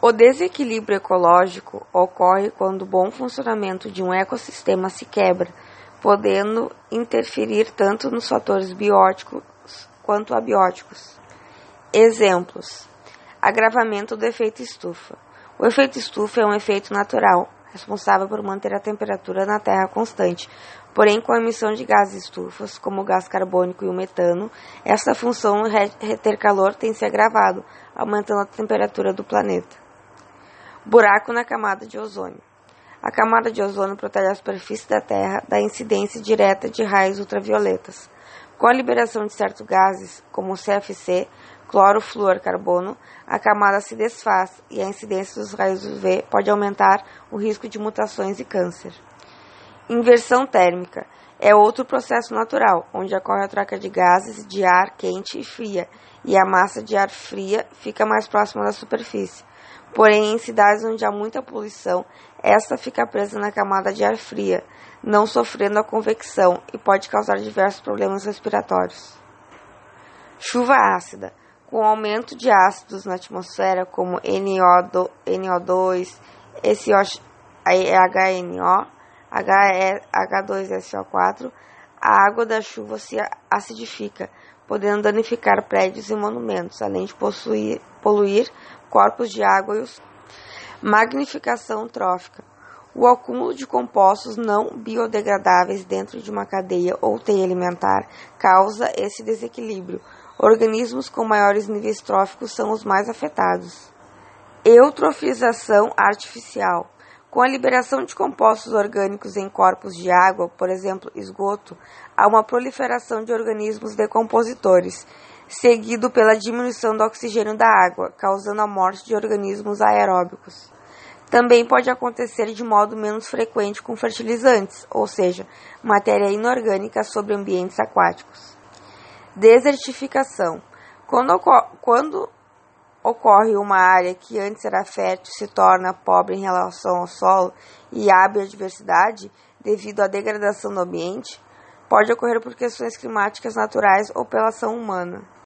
O desequilíbrio ecológico ocorre quando o bom funcionamento de um ecossistema se quebra, podendo interferir tanto nos fatores bióticos quanto abióticos. Exemplos: agravamento do efeito estufa. O efeito estufa é um efeito natural, responsável por manter a temperatura na Terra constante. Porém, com a emissão de gases estufas, como o gás carbônico e o metano, essa função reter calor tem se agravado, aumentando a temperatura do planeta. Buraco na camada de ozônio. A camada de ozônio protege a superfície da Terra da incidência direta de raios ultravioletas. Com a liberação de certos gases, como o CFC, clorofluorcarbono, a camada se desfaz e a incidência dos raios UV pode aumentar o risco de mutações e câncer. Inversão térmica é outro processo natural, onde ocorre a troca de gases de ar quente e fria, e a massa de ar fria fica mais próxima da superfície. Porém, em cidades onde há muita poluição, esta fica presa na camada de ar fria, não sofrendo a convecção e pode causar diversos problemas respiratórios. Chuva ácida. Com o aumento de ácidos na atmosfera, como NO2, HNO, H2SO4, a água da chuva se acidifica, podendo danificar prédios e monumentos, além de poluir corpos de água e o solo. Magnificação trófica. O acúmulo de compostos não biodegradáveis dentro de uma cadeia ou teia alimentar causa esse desequilíbrio. Organismos com maiores níveis tróficos são os mais afetados. Eutrofização artificial. Com a liberação de compostos orgânicos em corpos de água, por exemplo, esgoto, há uma proliferação de organismos decompositores, seguido pela diminuição do oxigênio da água, causando a morte de organismos aeróbicos. Também pode acontecer de modo menos frequente com fertilizantes, ou seja, matéria inorgânica sobre ambientes aquáticos. Desertificação. Quando ocorre uma área que antes era fértil se torna pobre em relação ao solo e à biodiversidade devido à degradação do ambiente, pode ocorrer por questões climáticas naturais ou pela ação humana.